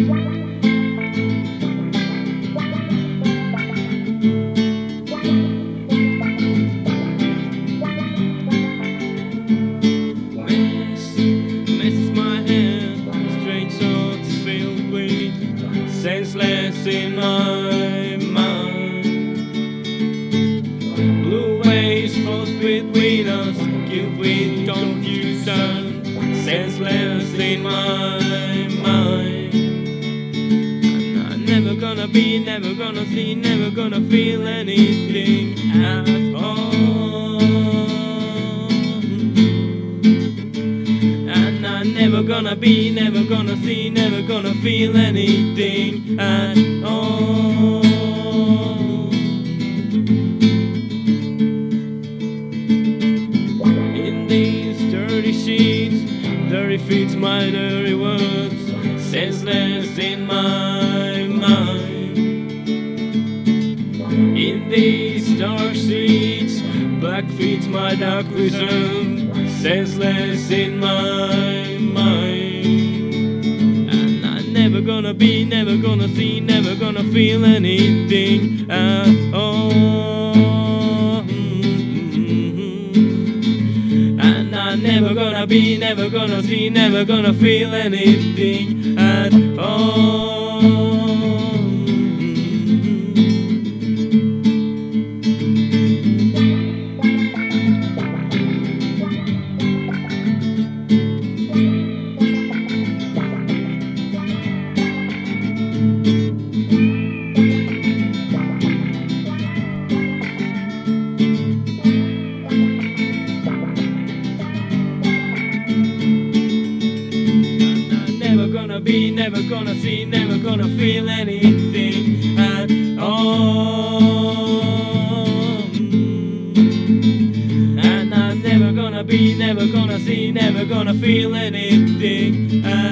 Messes my head, strange thoughts filled with senseless in my mind. Blue waves float between us, filled with confusion, senseless in my mind. And I'm never gonna be, never gonna see, never gonna feel anything at all. And I'm never gonna be, never gonna see, never gonna feel anything at all. In these dirty sheets, dirty feet, my dirty words, senseless in my mind. In these dark streets, black feet, my dark prison, senseless in my mind. And I'm never gonna be, never gonna see, never gonna feel anything at all. And I'm never gonna be, never gonna see, never gonna feel anything at all. Never gonna be, never gonna see, never gonna feel anything at all. And I'm never gonna be, never gonna see, never gonna feel anything at all.